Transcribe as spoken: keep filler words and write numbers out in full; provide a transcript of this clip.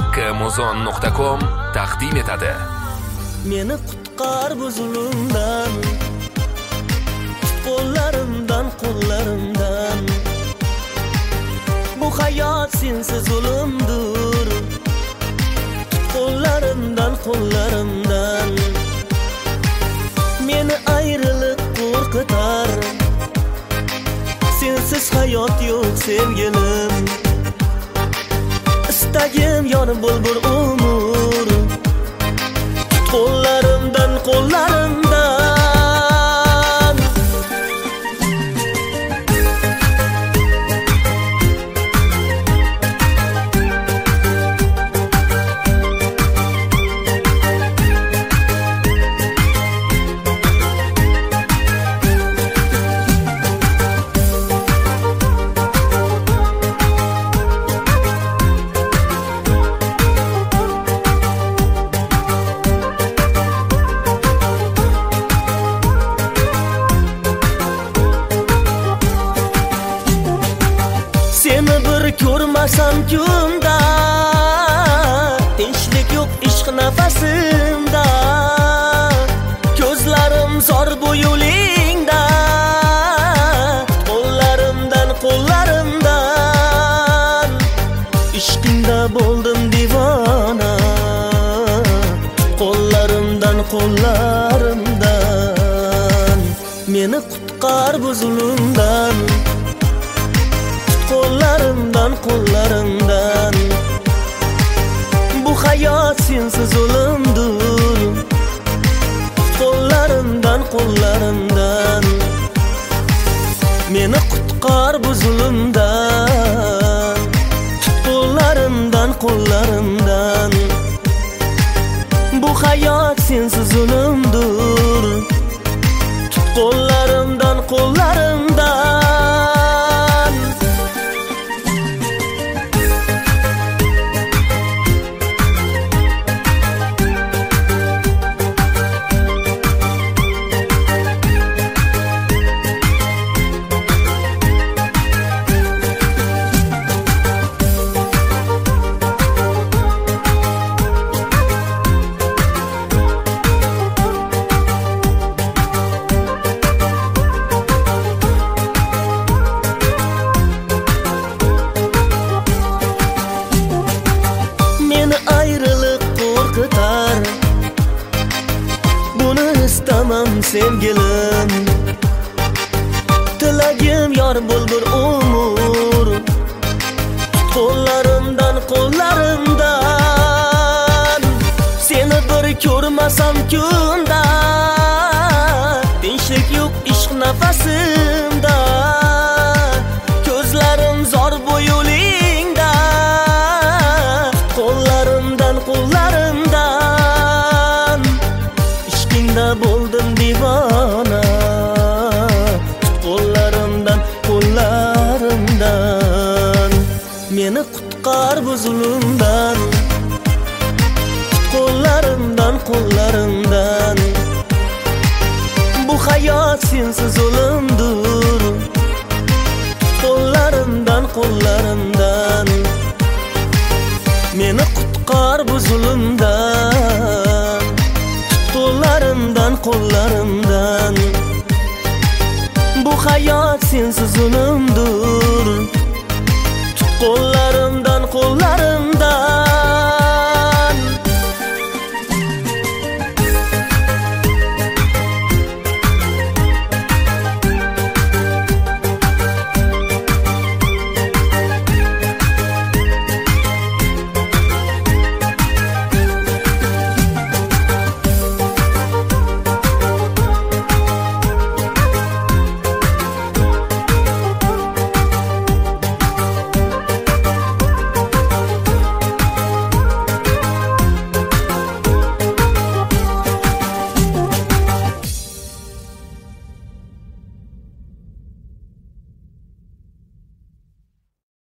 haqqimuzon nuqta com taqdim etadi. Meni qutqar bu zulmdan, qo'llarimdan, qo'llarimdan. Bu hayot sensiz zulmdir. Qo'llarimdan, qo'llarimdan. Meni ayriliq qo'rqitar. Sensiz hayot yo'q sevgilim. Istagim yonib bo'l bir umr. Qo'llarimdan, qo'llarimdan. Seni bir ko'rmasam kunda, tinchlik yo'q ishq nafasimda. Ko'zlarim zor bu yo'lingda. Qo'llarimdan, qo'llarimdan. Ishqingda bo'ldim divona. Qo'llarimdan, qo'llarimdan. Meni qutqar bu zulmdan. Qo'llarimdan, qo'llarimdan. Bu hayot sensiz zulmdir. Qo'llarimdan, qo'llarimdan. Meni qutqar bu zulmdan. Qo'llarimdan, qo'llarimdan. Bu hayot sensiz zulmdir. Qo'llarimdan, qo'llarimdan. Buni istamam sevgilim. Tilagim yor bo'l bir umr. Qo'llarimdan, qo'llarimdan. Seni bir ko'rmasam kunda, tinchlik yo'q ishq nafasimda. Ko'zlarim zor bu yo'lingda. Qo'llarimdan, qo'llarimdan. Ishqingda bo'ldim divona. Qo'llarimdan, qo'llarimdan. Meni qutqar bu zulmdan. Qo'llarimdan, qo'llarimdan. Bu hayot sensiz zulmdir. Qo'llarimdan, qo'llarimdan. Meni qutqar bu zulmdan. Qo'llarimdan, qo'llarimdan. Bu hayot sensiz zulmdir. Qo'llarimdan